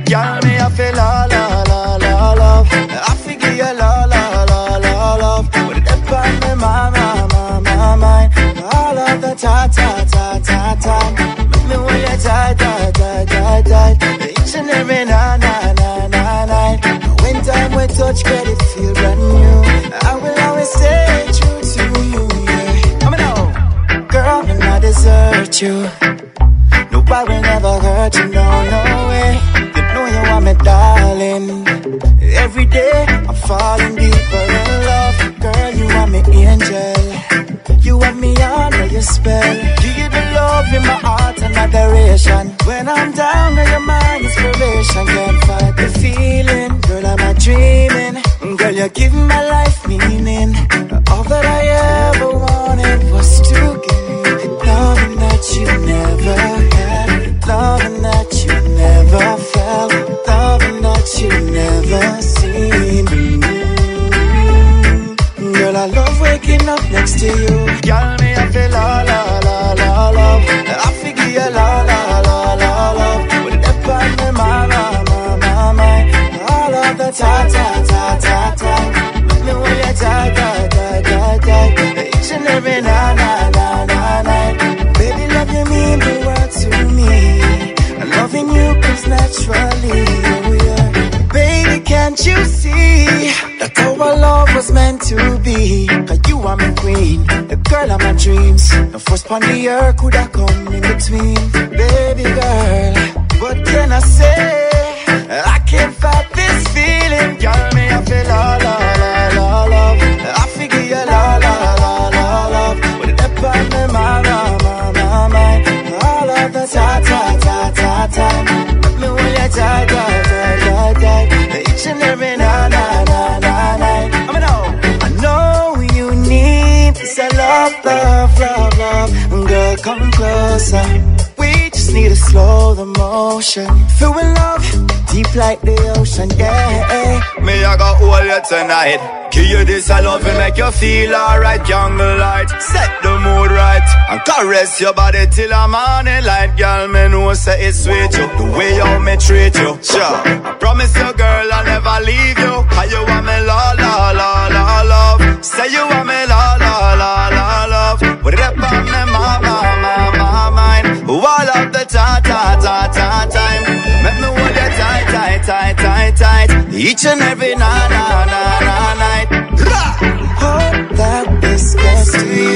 Girl, me I feel la la la la love. I figure you la la la la love. With it up on me, my mind. All of the ta ta ta ta ta. Make me want you tight, tight, tight, tight, tight. Each and every night. When time we touch, get it feel brand new. I will always stay true to you, yeah. Come on now, girl, and I desert you. No, I will never hurt you, no, no way. You know you are my darling. Every day I'm falling deeper in love. Girl, you are my angel. You have me under your spell. You give the love in my heart and adoration. When I'm down, girl, you're my inspiration. Can't fight the feeling, girl, I'm not dreaming. Girl, you give my life meaning. All that I ever wanted was to give you loving that you never had, loving that you never felt, loving that you never seen. Girl, I love waking up next to you. Girl, me I feel la la la la love. I figure you la la la la love. With it up on me, my mind. All of the ta ta ta ta ta. Make me want you tight, tight, tight, tight, tight. Each and every night. Baby, love you mean the world to me. And loving you comes naturally, oh yeah. Baby, can't you see that our love was meant to be? Cause you are my queen, the girl of my dreams. No first pon the earth could have come in between. Baby girl, what can I say? I can't fight this feeling. Girl, me I feel la la la la love. I figure you la la la la love. With it up on me, my mind. All of the ta ta ta ta ta. Make me want you tight, tight, tight, tight. Each and every night. I know you need this love. Girl, come closer. We just need to slow the motion. Feel with love, deep like the ocean, yeah. Me I go hold you tonight. Give you this I love and make you feel alright. Jungle light, set the mood right. And caress your body till the morning light. Girl, me know say it's sweet you. The way you me treat you, sure. I promise you girl I'll never leave you. Cause you want me la la la la love. Say you want me la la la la love. With it up on me my mind. All of the ta ta ta ta time. Make me hold you tight, tight, tight, tight, tight. Each and every night. Hope that this gets to you.